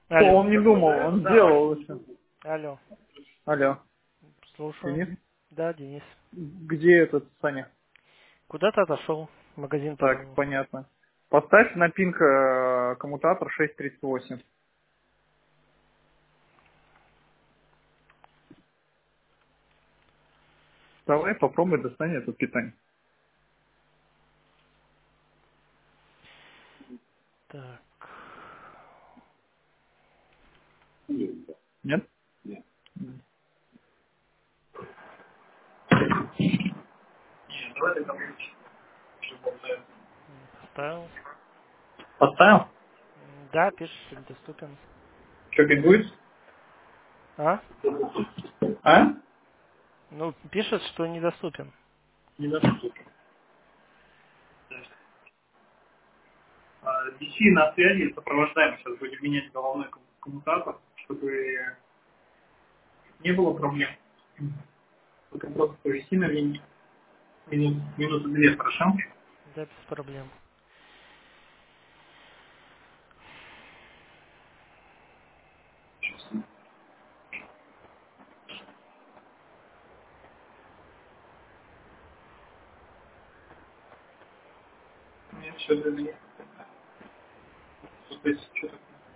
Алло. Он не думал, он сделал еще. Алло. Алло, Слушаю. Денис? Да, Денис. Где этот Саня? Куда-то отошел. В магазин, Так, по-моему. понятно. Поставь на пинг коммутатор 638. Давай попробуй достань это питание. Так. Нет? Давай тогда Поставил. поставил? Да, пишет, что недоступен. Что, пингует? А? А? Ну, пишет, что недоступен. Не доступен. DC на связи, сопровождаем. Сейчас будем менять головной коммутатор, чтобы не было проблем. Только просто повиси на линии. Минуты две, хорошо? Да, без проблем. Нет, все для меня. Что здесь что-то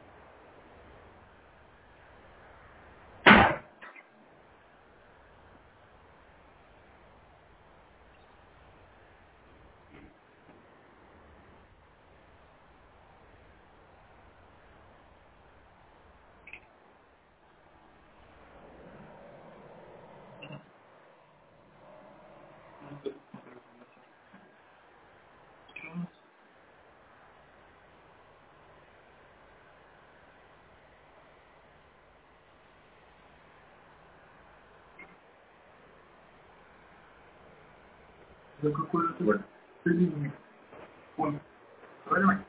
за какой-то линии. Понял. Правильно?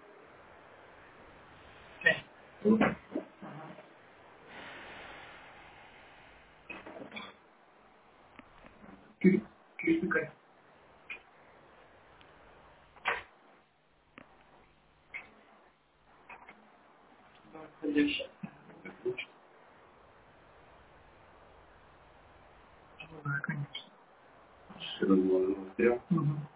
Кликай. Входящий. Да, конечно. Мгм.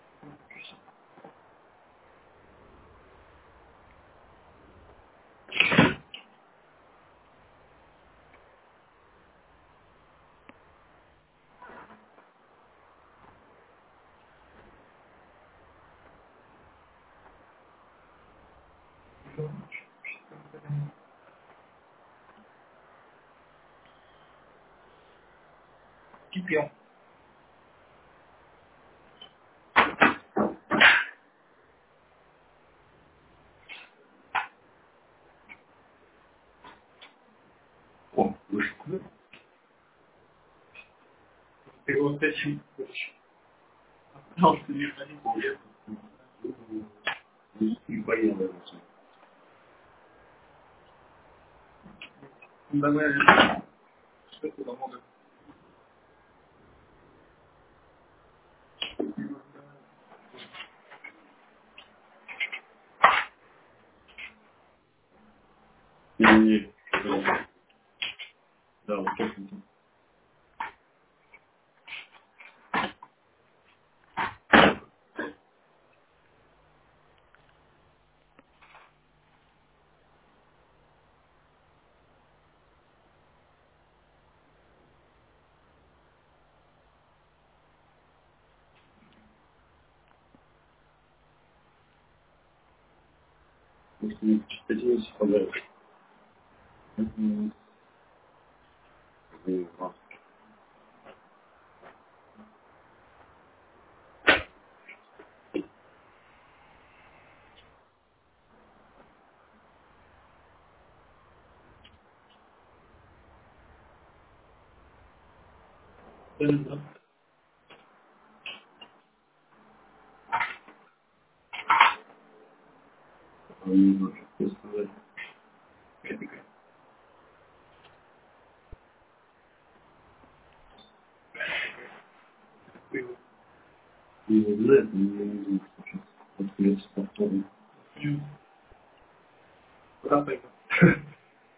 Кипел. О, вышел. Ты вот зачем хочешь? Пожалуйста, не ходи по лесу. Не поеду. Давай, что туда могут? Не, да, вот так вот. Может, не читать подарок. Не знаю, не знаю, сейчас. Открыть повторно. Куда пойду?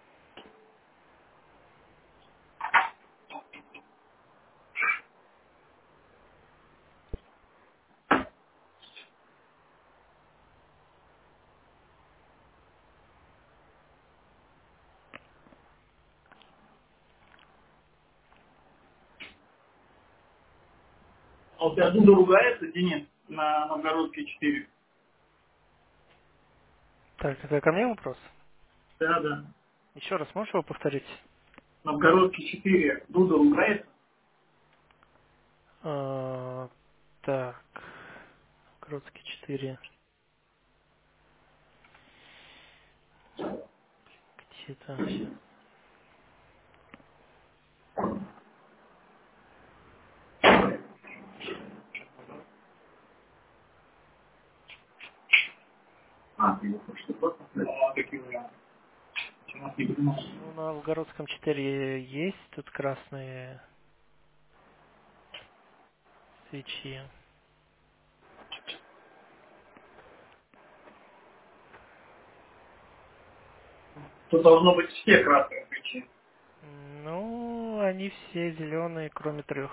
А у тебя Дуда ругается, Денис, на Новгородке 4? Так, это ко мне вопрос? Да, да. Еще раз можешь его повторить? Новгородке 4 Дуда ругается? А, так, Кротский 4. Где-то сейчас. А, ты его хочешь просто сказать? А, какие варианты? Почему ты не придумал? Ну, на Новгородском 4 есть тут красные свечи. Тут должно быть все красные свечи. Ну, они все зеленые, кроме 3.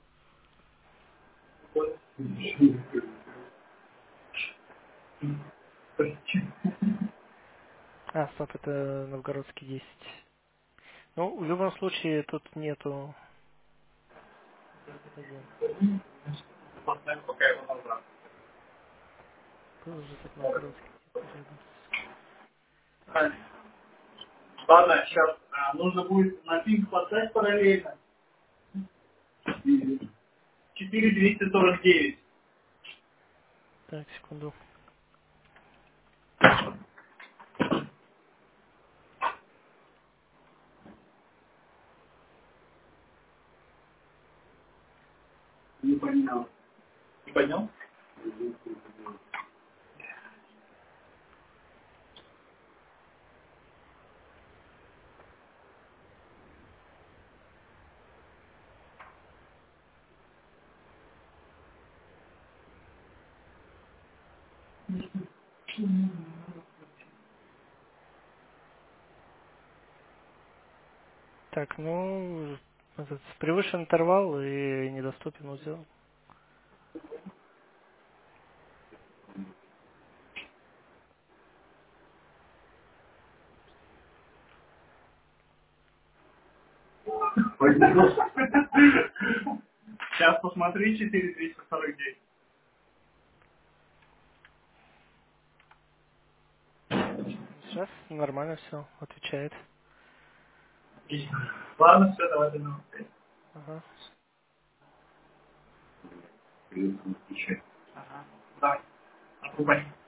А, стоп, это Новгородский 10. Ну, в любом случае, тут нету один. Поставим пока его назад. Был же тут Новгородский где-то рядом. Ладно, сейчас нужно будет на пинг поставить параллельно. 4249. Так, секунду. Не понял. Не понял? Так, ну, этот, превышен интервал и недоступен узел. Понял. Сейчас посмотри 4249. Сейчас нормально все, отвечает. Отлично. Ладно, все, давай до новых встреч. Ага. Ага. Давай. Отрубай.